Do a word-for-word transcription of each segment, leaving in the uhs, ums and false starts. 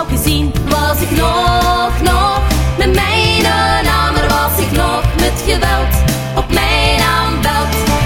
gezien. Was ik nog, nog met mijn naam, maar was ik nog met geweld op mijn naam belt.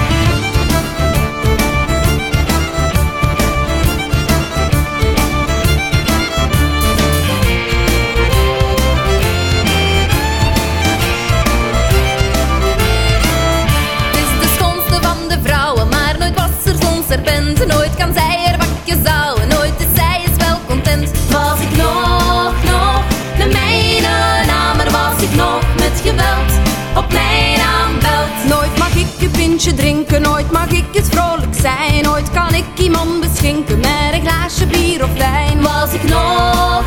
Nooit kan zij er bakjes houden, nooit is zij is wel content. Was ik nog, nog met mijn naam, maar was ik nog met geweld op mijn naam belt. Nooit mag ik een pintje drinken, nooit mag ik eens vrolijk zijn. Nooit kan ik iemand beschinken met een glaasje bier of wijn. Was ik nog,